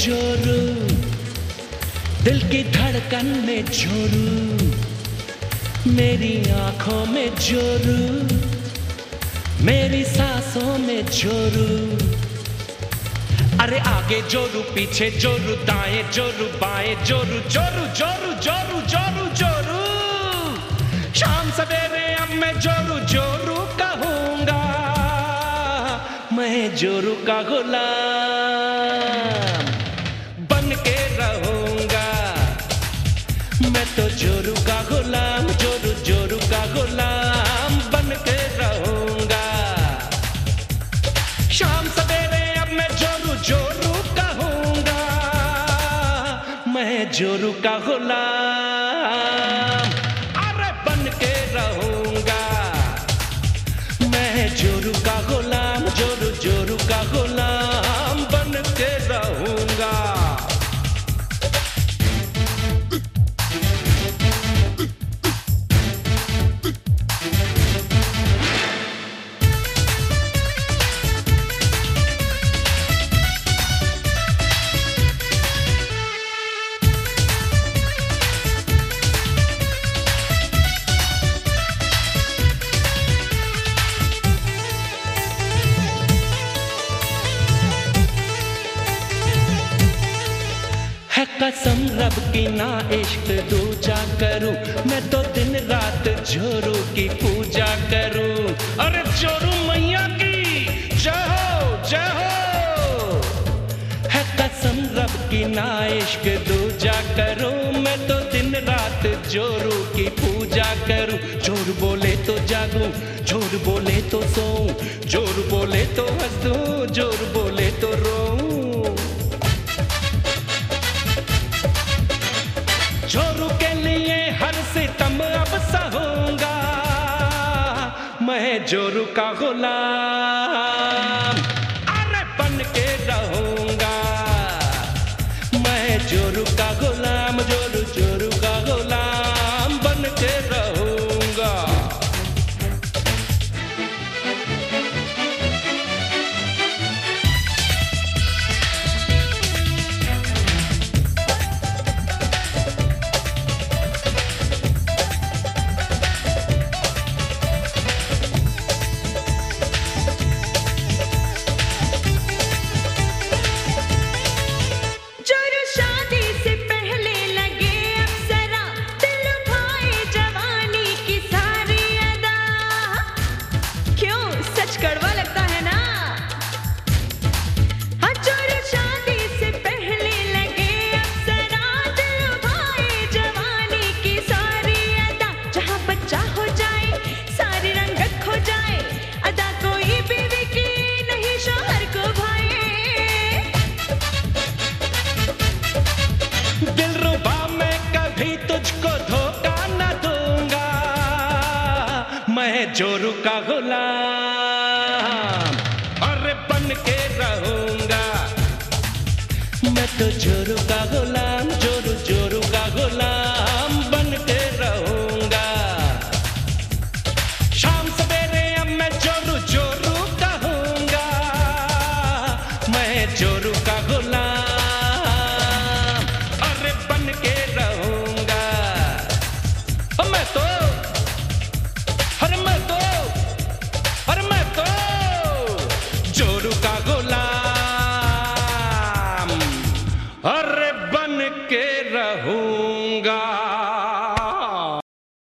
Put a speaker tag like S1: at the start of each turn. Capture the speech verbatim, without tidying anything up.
S1: जोरू, दिल की धड़कन में जोरू, मेरी आंखों में जोरू, मेरी सांसों में जोरू। अरे आगे जोरू, पीछे जोरू, दाएं जोरू, बाएं जोरू, जोरू जोरू जोरू जोरू जोरू। शाम सवेरे अब मैं जोरू जोरू कहूंगा, मैं जोरू का गुलाम बन के रहूंगा। मैं तो जोरू का गुलाम, जोरू जोरू का गुलाम बन के रहूंगा। शाम सवेरे अब मैं जोरू जोरू कहूंगा, मैं जोरू का गुलाम अरे बन के रहूंगा। मैं जोरू का गुलाम, जोरू जोरू का गुलाम बन के रहूंगा। है कसम रब की ना इश्क दूजा करूं, मैं तो दिन रात जोरू की पूजा करूं। अरे जोरू मैया की जय हो जय हो। है कसम रब की ना इश्क दूजा करूं, मैं तो दिन रात जोरू की पूजा करूं। जोर बोले तो जागूं, जोर बोले तो सोऊं, जोर बोले तो हंसूं, जोर बोले तो रोऊं। जोरू के लिए हर सितम अब सहूंगा, मैं जोरू का गुलाम अरे बन के रहूंगा। मैं जोरू का गुलाम, जोरू जोरू का गुलाम बन के रहूंगा।
S2: कड़वा लगता है ना? हाँ जोरू शादी से पहले लगे अप्सरा, दिल भाई जवानी की सारी अदा। जहाँ बच्चा हो जाए सारी रंगत खो जाए, अदा कोई बीवी की नहीं शौहर को भाए।
S1: दिलरुबा मैं कभी तुझको धोखा न दूंगा, मैं जोरू का गुलाम अरे बन के रहूंगा। मैं तो जोरू का गुलाम, जोरू जोरू का गुलाम बन के रहूंगा। शाम सवेरे अब मैं जोरू जोरू कहूंगा, मैं जोरू का गुलाम अरे बन के रहूंगा। मैं तो अरे मैं तो अरे मैं तो जोरू का गुलाम अरे बन के रहूंगा।